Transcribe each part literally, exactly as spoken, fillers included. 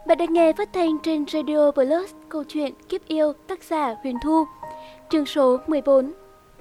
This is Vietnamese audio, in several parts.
Bạn đang nghe phát thanh trên Radio Plus, câu chuyện Kiếp Yêu, tác giả Huyền Thu, chương số mười bốn.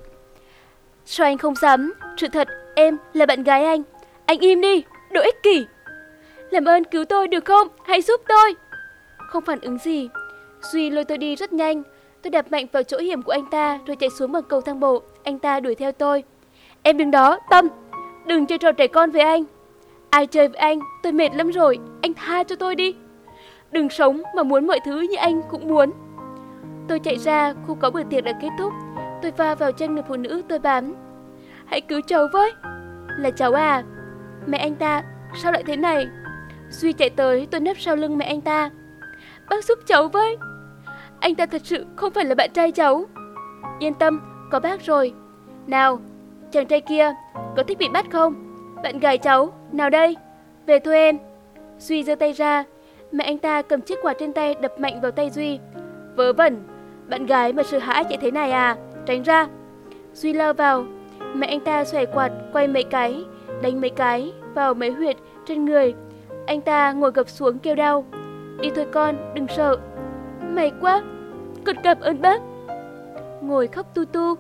Sao anh không dám? Sự thật, em là bạn gái anh. Anh im đi, đồ ích kỷ. Làm ơn cứu tôi được không? Hãy giúp tôi. Không phản ứng gì. Duy lôi tôi đi rất nhanh. Tôi đạp mạnh vào chỗ hiểm của anh ta rồi chạy xuống bằng cầu thang bộ. Anh ta đuổi theo tôi. Em đứng đó, Tâm. Đừng chơi trò trẻ con với anh. Ai chơi với anh? Tôi mệt lắm rồi. Anh tha cho tôi đi. Đừng sống mà muốn mọi thứ như anh cũng muốn. Tôi chạy ra, khu có bữa tiệc đã kết thúc. Tôi va vào chân người phụ nữ tôi bám. Hãy cứu cháu với. Là cháu à? Mẹ anh ta, sao lại thế này? Duy chạy tới, tôi nấp sau lưng mẹ anh ta. Bác giúp cháu với. Anh ta thật sự không phải là bạn trai cháu. Yên tâm, có bác rồi. Nào, chàng trai kia, có thích bị bắt không? Bạn gái cháu, nào đây? Về thôi em. Duy giơ tay ra. Mẹ anh ta cầm chiếc quạt trên tay đập mạnh vào tay Duy. Vớ vẩn, bạn gái mà sợ hãi chạy thế này à? Tránh ra. Duy lao vào. Mẹ anh ta xòe quạt quay mấy cái, đánh mấy cái vào mấy huyệt trên người. Anh ta ngồi gập xuống kêu đau. Đi thôi con, đừng sợ. May quá, con cảm ơn bác. Ngồi khóc tu tu.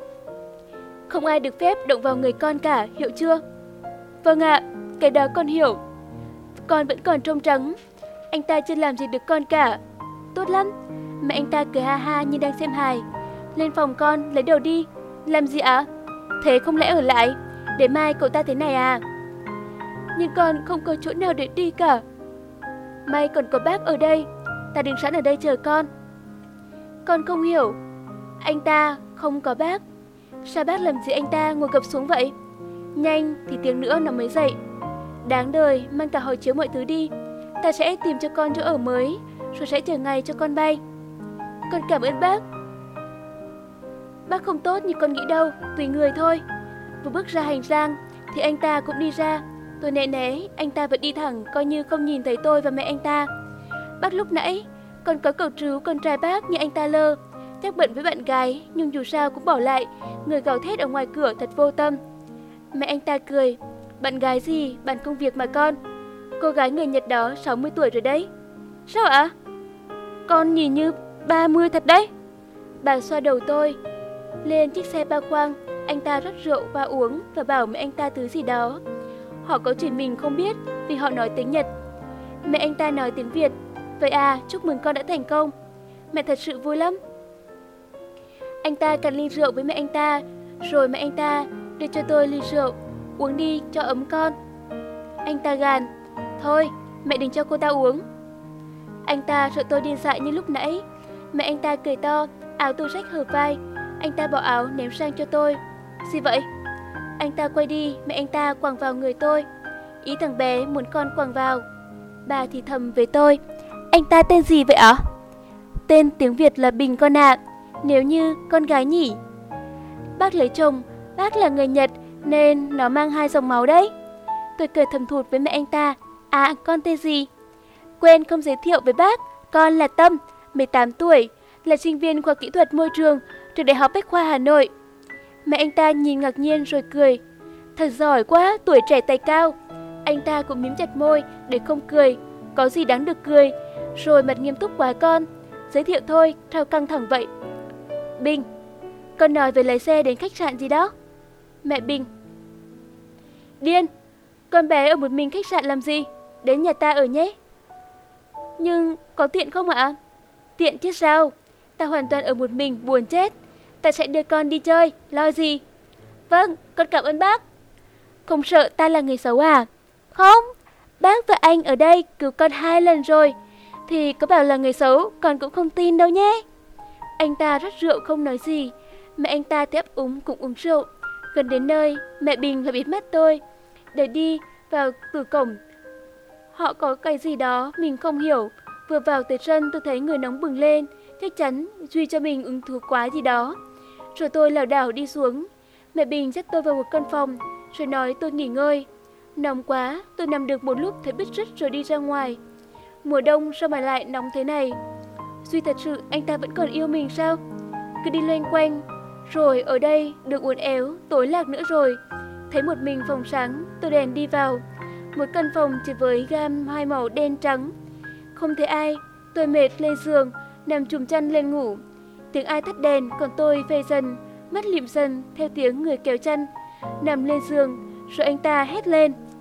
Không ai được phép động vào người con cả, hiểu chưa? Vâng ạ, cái đó con hiểu. Con vẫn còn trông trắng. Anh ta chưa làm gì được con cả. Tốt lắm. Mẹ anh ta cười ha ha như đang xem hài. Lên phòng con, lấy đồ đi. Làm gì ạ? Thế không lẽ ở lại? Để mai cậu ta thế này à? Nhưng con không có chỗ nào để đi cả. May còn có bác ở đây. Ta đứng sẵn ở đây chờ con. Con không hiểu. Anh ta không có bác. Sao bác làm gì anh ta ngồi gập xuống vậy? Nhanh thì tiếng nữa nó mới dậy. Đáng đời, mang cả hộ chiếu mọi thứ đi. Ta sẽ tìm cho con chỗ ở mới, rồi sẽ chờ ngày cho con bay. Con cảm ơn bác. Bác không tốt như con nghĩ đâu, tùy người thôi. Vừa bước ra hành lang thì anh ta cũng đi ra. Tôi né né, anh ta vẫn đi thẳng, coi như không nhìn thấy tôi và mẹ anh ta. Bác lúc nãy còn có cậu trú con trai bác như anh ta lơ. Chắc bận với bạn gái, nhưng dù sao cũng bỏ lại. Người gào thét ở ngoài cửa thật vô tâm. Mẹ anh ta cười. Bạn gái gì, bàn công việc mà con. Cô gái người Nhật đó sáu mươi tuổi rồi đấy. Sao ạ? Con nhìn như ba mươi thật đấy. Bà xoa đầu tôi. Lên chiếc xe ba khoang, anh ta rót rượu và uống và bảo mẹ anh ta thứ gì đó. Họ có chuyện mình không biết vì họ nói tiếng Nhật. Mẹ anh ta nói tiếng Việt. Vậy à, chúc mừng con đã thành công. Mẹ thật sự vui lắm. Anh ta cạn ly rượu với mẹ anh ta, rồi mẹ anh ta đưa cho tôi ly rượu. Uống đi cho ấm con. Anh ta gàn. Thôi, mẹ đừng cho cô ta uống. Anh ta sợ tôi điên dại như lúc nãy. Mẹ anh ta cười to, áo tôi rách hở vai. Anh ta bỏ áo ném sang cho tôi. Gì vậy? Anh ta quay đi, mẹ anh ta quàng vào người tôi. Ý thằng bé muốn con quàng vào. Bà thì thầm với tôi. Anh ta tên gì vậy ạ? Tên tiếng Việt là Bình con ạ. Nếu như con gái nhỉ? Bác lấy chồng, bác là người Nhật nên nó mang hai dòng máu đấy. Tôi cười thầm thụt với mẹ anh ta. À, con tên gì? Quên không giới thiệu với bác. Con là Tâm, mười tám tuổi, là sinh viên khoa kỹ thuật môi trường, trường Đại học Bách khoa Hà Nội. Mẹ anh ta nhìn ngạc nhiên rồi cười. Thật giỏi quá, tuổi trẻ tài cao. Anh ta cũng mím chặt môi để không cười. Có gì đáng được cười. Rồi mặt nghiêm túc quá con. Giới thiệu thôi, sao căng thẳng vậy? Bình, con nói về lái xe đến khách sạn gì đó. Mẹ Bình. Điên, con bé ở một mình khách sạn làm gì? Đến nhà ta ở nhé. Nhưng có tiện không ạ? Tiện chứ sao? Ta hoàn toàn ở một mình, buồn chết. Ta sẽ đưa con đi chơi, lo gì? Vâng, con cảm ơn bác. Không sợ ta là người xấu à? Không, bác và anh ở đây cứu con hai lần rồi. Thì có bảo là người xấu, con cũng không tin đâu nhé. Anh ta rót rượu không nói gì. Mẹ anh ta thì ấp úng cũng uống rượu. Gần đến nơi, mẹ Bình lại bịt mắt tôi. Để đi vào cửa cổng. Họ có cái gì đó mình không hiểu. Vừa vào tới sân tôi thấy người nóng bừng lên. Chắc chắn Duy cho mình ứng thú quá gì đó. Rồi tôi lảo đảo đi xuống. Mẹ Bình dắt tôi vào một căn phòng, rồi nói tôi nghỉ ngơi. Nóng quá, tôi nằm được một lúc thấy bứt rứt rồi đi ra ngoài. Mùa đông sao mà lại nóng thế này? Duy thật sự anh ta vẫn còn yêu mình sao? Cứ đi loanh quanh, rồi ở đây được uốn éo, tối lạc nữa rồi. Thấy một mình phòng sáng, tôi đèn đi vào. Một căn phòng chỉ với gam hai màu đen trắng. Không thấy ai, tôi mệt lên giường, nằm chùm chăn lên ngủ. Tiếng ai tắt đèn, còn tôi phê dần, mắt lịm dần theo tiếng người kéo chăn. Nằm lên giường, rồi anh ta hét lên.